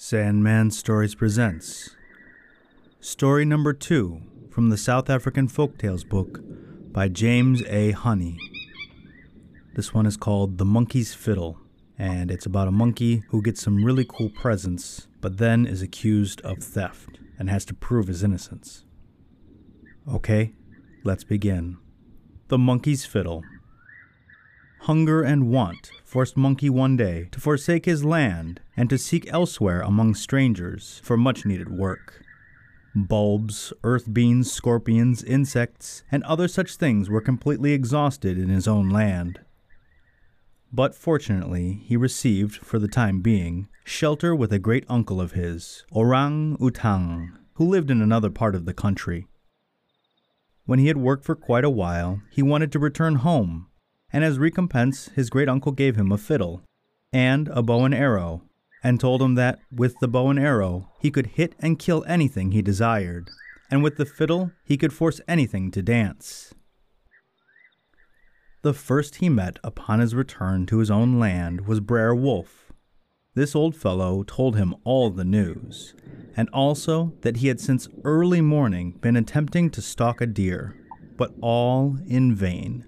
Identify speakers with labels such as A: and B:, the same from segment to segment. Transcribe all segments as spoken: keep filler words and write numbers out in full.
A: Sandman Stories presents Story number two from the South African Folktales book by James A. Honey. This one is called The Monkey's Fiddle, and it's about a monkey who gets some really cool presents, but then is accused of theft and has to prove his innocence. Okay, let's begin. The Monkey's Fiddle. Hunger and want forced Monkey one day to forsake his land and to seek elsewhere among strangers for much-needed work. Bulbs, earth beans, scorpions, insects, and other such things were completely exhausted in his own land. But fortunately, he received, for the time being, shelter with a great uncle of his, Orang Utang, who lived in another part of the country. When he had worked for quite a while, he wanted to return home, and as recompense his great uncle gave him a fiddle and a bow and arrow, and told him that with the bow and arrow he could hit and kill anything he desired, and with the fiddle he could force anything to dance. The first he met upon his return to his own land was Brer Wolf. This old fellow told him all the news, and also that he had since early morning been attempting to stalk a deer, but all in vain.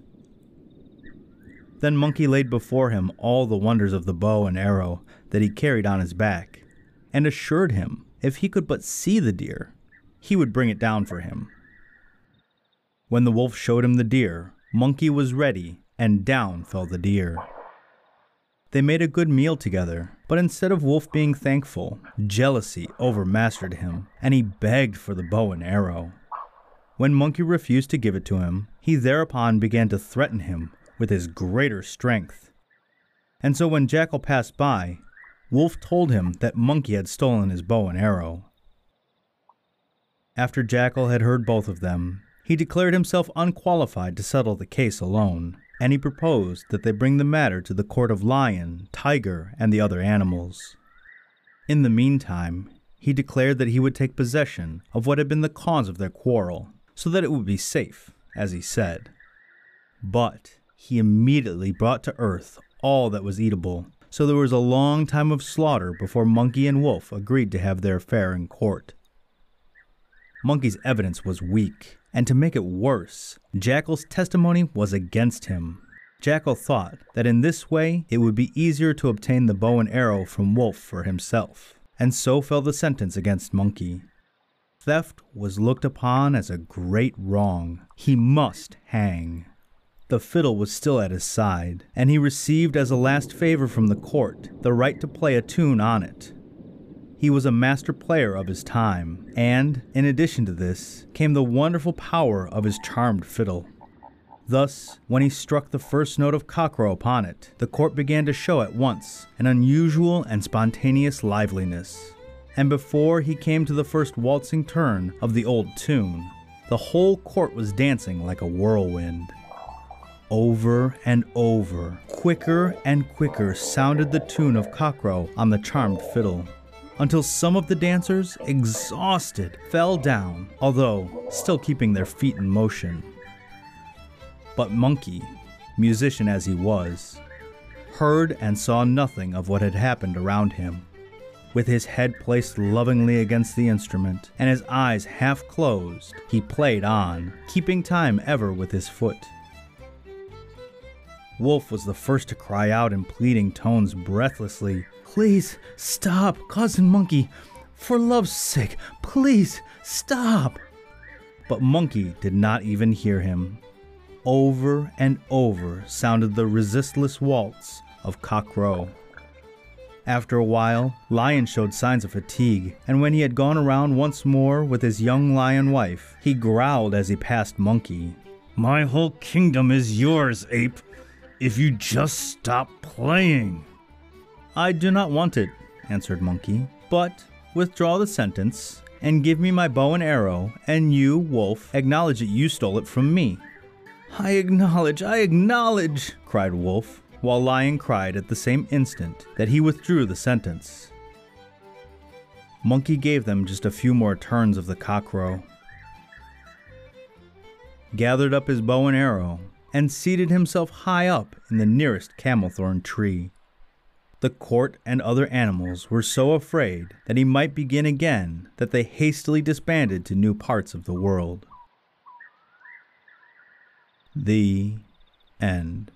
A: Then Monkey laid before him all the wonders of the bow and arrow that he carried on his back, and assured him if he could but see the deer, he would bring it down for him. When the wolf showed him the deer, Monkey was ready, and down fell the deer. They made a good meal together, but instead of Wolf being thankful, jealousy overmastered him, and he begged for the bow and arrow. When Monkey refused to give it to him, he thereupon began to threaten him with his greater strength. And so when Jackal passed by, Wolf told him that Monkey had stolen his bow and arrow. After Jackal had heard both of them, he declared himself unqualified to settle the case alone, and he proposed that they bring the matter to the court of Lion, Tiger, and the other animals. In the meantime, he declared that he would take possession of what had been the cause of their quarrel, so that it would be safe, as he said. But he immediately brought to earth all that was eatable, so there was a long time of slaughter before Monkey and Wolf agreed to have their affair in court. Monkey's evidence was weak, and to make it worse, Jackal's testimony was against him. Jackal thought that in this way it would be easier to obtain the bow and arrow from Wolf for himself, and so fell the sentence against Monkey. Theft was looked upon as a great wrong. He must hang. The fiddle was still at his side, and he received as a last favor from the court the right to play a tune on it. He was a master player of his time, and, in addition to this, came the wonderful power of his charmed fiddle. Thus, when he struck the first note of cockcrow upon it, the court began to show at once an unusual and spontaneous liveliness. And before he came to the first waltzing turn of the old tune, the whole court was dancing like a whirlwind. Over and over, quicker and quicker sounded the tune of cockcrow on the charmed fiddle, until some of the dancers, exhausted, fell down, although still keeping their feet in motion. But Monkey, musician as he was, heard and saw nothing of what had happened around him. With his head placed lovingly against the instrument, and his eyes half closed, he played on, keeping time ever with his foot. Wolf was the first to cry out in pleading tones breathlessly, "Please, stop, Cousin Monkey! For love's sake, please, stop!" But Monkey did not even hear him. Over and over sounded the resistless waltz of cockcrow. After a while, Lion showed signs of fatigue, and when he had gone around once more with his young lion wife, he growled as he passed Monkey, "My whole kingdom is yours, ape, if you just stop playing." "I do not want it," answered Monkey, "but withdraw the sentence, and give me my bow and arrow, and you, Wolf, acknowledge that you stole it from me." "I acknowledge, I acknowledge," cried Wolf, while Lion cried at the same instant that he withdrew the sentence. Monkey gave them just a few more turns of the cockcrow, gathered up his bow and arrow, and seated himself high up in the nearest camelthorn tree. The court and other animals were so afraid that he might begin again that they hastily disbanded to new parts of the world. The end.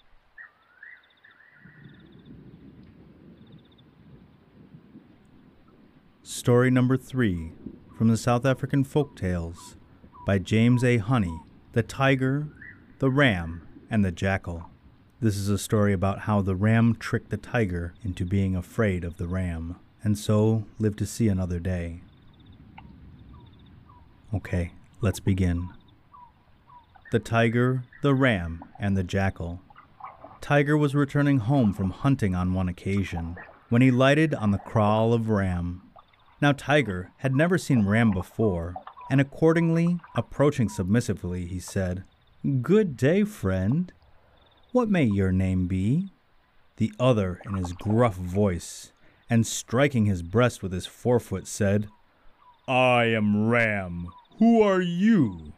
A: Story number three, from the South African Folktales by James A. Honey, The Tiger, the Ram, and the Jackal. This is a story about how the ram tricked the tiger into being afraid of the ram, and so lived to see another day. Okay, let's begin. The Tiger, the Ram, and the Jackal. Tiger was returning home from hunting on one occasion, when he lighted on the kraal of Ram. Now Tiger had never seen Ram before, and accordingly, approaching submissively, he said, "Good day, friend. What may your name be?" The other, in his gruff voice, and striking his breast with his forefoot, said, "I am Ram. Who are you?"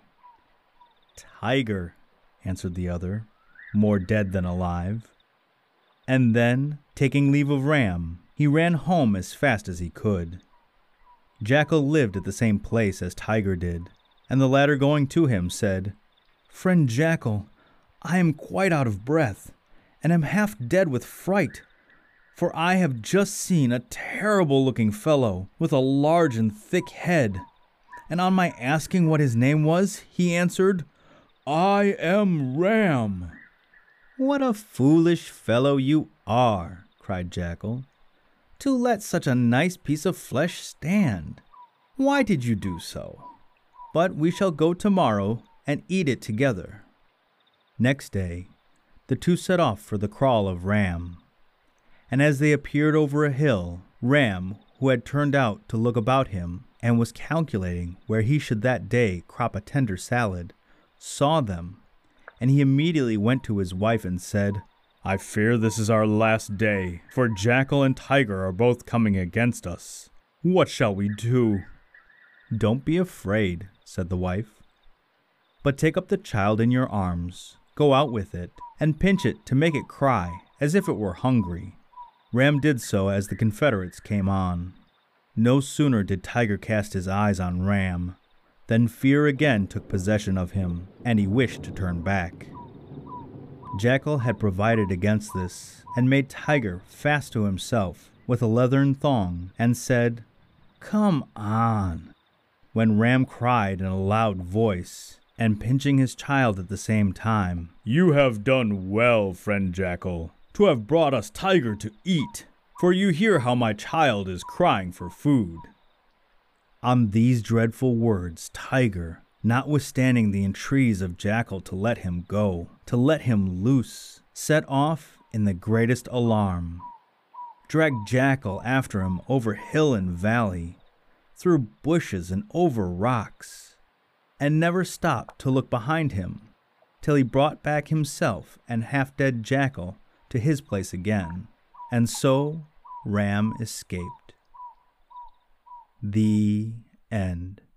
A: "Tiger," answered the other, more dead than alive. And then, taking leave of Ram, he ran home as fast as he could. Jackal lived at the same place as Tiger did, and the latter going to him said, "Friend Jackal, I am quite out of breath, and am half dead with fright, for I have just seen a terrible-looking fellow with a large and thick head, and on my asking what his name was, he answered, 'I am Ram.'" "What a foolish fellow you are," cried Jackal, "to let such a nice piece of flesh stand. Why did you do so? But we shall go tomorrow and eat it together." Next day, the two set off for the kraal of Ram. And as they appeared over a hill, Ram, who had turned out to look about him and was calculating where he should that day crop a tender salad, saw them, and he immediately went to his wife and said, "I fear this is our last day, for Jackal and Tiger are both coming against us. What shall we do?" "Don't be afraid," said the wife, "but take up the child in your arms, go out with it, and pinch it to make it cry, as if it were hungry." Ram did so as the Confederates came on. No sooner did Tiger cast his eyes on Ram, than fear again took possession of him, and he wished to turn back. Jackal had provided against this, and made Tiger fast to himself with a leathern thong, and said, "Come on," when Ram cried in a loud voice, and pinching his child at the same time, "You have done well, friend Jackal, to have brought us Tiger to eat, for you hear how my child is crying for food." On these dreadful words, Tiger, notwithstanding the entreaties of Jackal to let him go, to let him loose, set off in the greatest alarm, dragged Jackal after him over hill and valley, through bushes and over rocks, and never stopped to look behind him, till he brought back himself and half-dead Jackal to his place again, and so Ram escaped. The end.